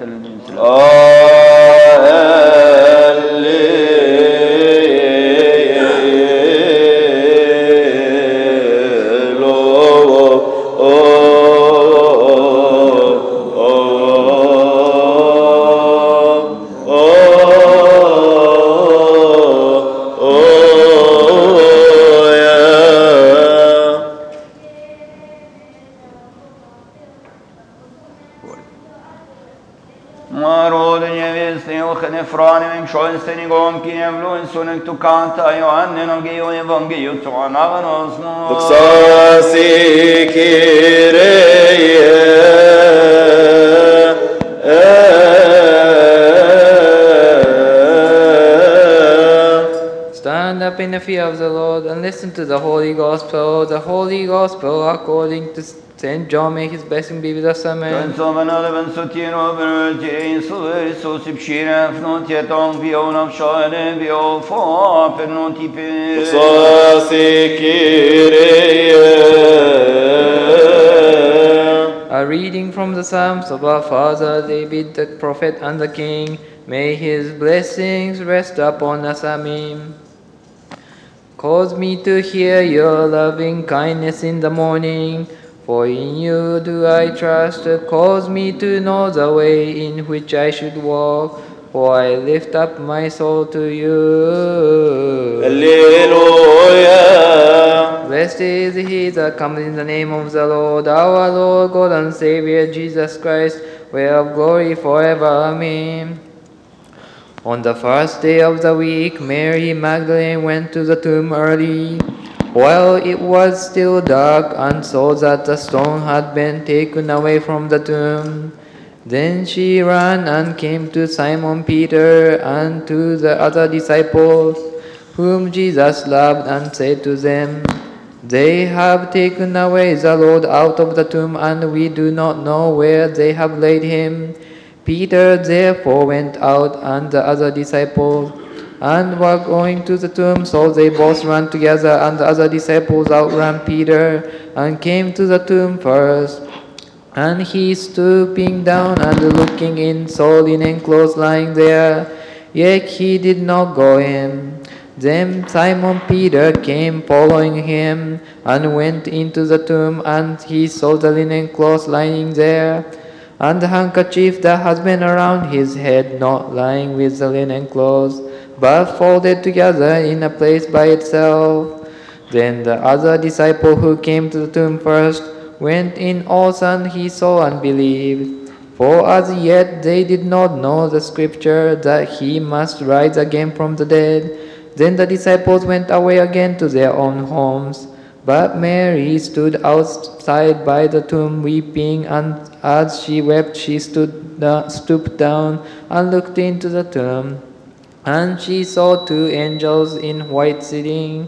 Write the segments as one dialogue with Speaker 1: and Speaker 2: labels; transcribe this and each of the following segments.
Speaker 1: Stand up in the fear of the Lord and listen to the Holy Gospel. The Holy Gospel according to St. John. May his blessing be with us. Amen. A reading from the Psalms of our father David, the prophet and the king. May his blessings rest upon us. Amen. Cause me to hear your loving kindness in the morning, for in you do I trust. Cause me to know the way in which I should walk, for I lift up my soul to you.
Speaker 2: Alleluia.
Speaker 1: Blessed is he that comes in the name of the Lord, our Lord, God and Savior, Jesus Christ, whereof glory forever. Amen. On the first day of the week, Mary Magdalene went to the tomb early, while it was still dark, and saw that the stone had been taken away from the tomb. Then she ran and came to Simon Peter and to the other disciples, whom Jesus loved, and said to them, "They have taken away the Lord out of the tomb, and we do not know where they have laid him." Peter therefore went out, and the other disciples, and were going to the tomb. So they both ran together, and the other disciples outran Peter, and came to the tomb first. And he, stooping down and looking in, saw linen clothes lying there, yet he did not go in. Then Simon Peter came following him, and went into the tomb, and he saw the linen clothes lying there, and the handkerchief that had been around his head, not lying with the linen clothes, but folded together in a place by itself. Then the other disciple who came to the tomb first went in also, and he saw and believed. For as yet they did not know the scripture, that he must rise again from the dead. Then the disciples went away again to their own homes. But Mary stood outside by the tomb weeping, and as she wept she stooped down and looked into the tomb. And she saw two angels in white sitting,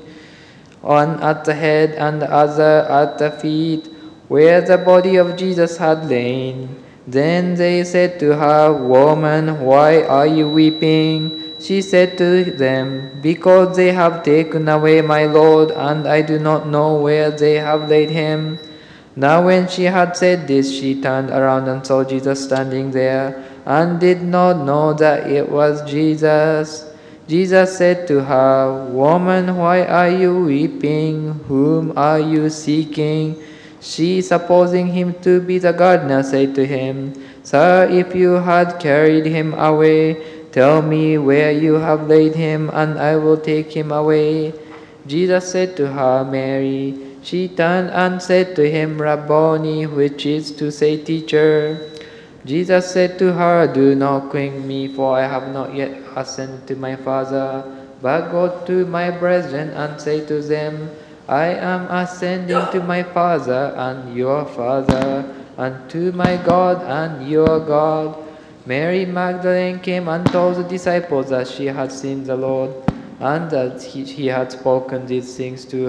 Speaker 1: one at the head and the other at the feet, where the body of Jesus had lain. Then they said to her, "Woman, why are you weeping?" She said to them, "Because they have taken away my Lord, and I do not know where they have laid him." Now when she had said this, she turned around and saw Jesus standing there, and did not know that it was Jesus. Jesus said to her, "Woman, why are you weeping? Whom are you seeking?" She, supposing him to be the gardener, said to him, "Sir, if you had carried him away, tell me where you have laid him, and I will take him away." Jesus said to her, "Mary." She turned and said to him, "Rabboni," which is to say, "Teacher." Jesus said to her, "Do not quench me, for I have not yet ascended to my Father, but go to my brethren and say to them, I am ascending to my Father and your Father, and to my God and your God." Mary Magdalene came and told the disciples that she had seen the Lord, and that he had spoken these things to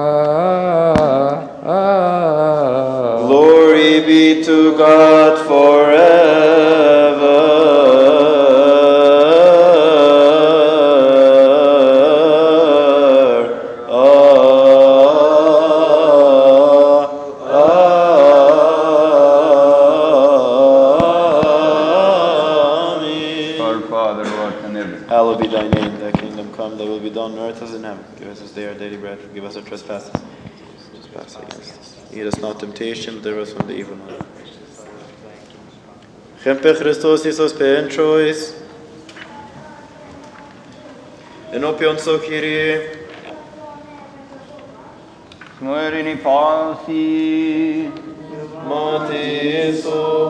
Speaker 1: her.
Speaker 2: Glory be to God forever. Amen. Hallowed be thy name, thy kingdom come, thy will be done on earth as in heaven. Give us this day our daily bread, forgive us our trespasses. Trespass against us. Lead us not temptation, deliver us from the evil one. Chempe Christos Isos Pentrois. Enopion so Kyrie.
Speaker 3: Muerini pasi.
Speaker 2: Mate so.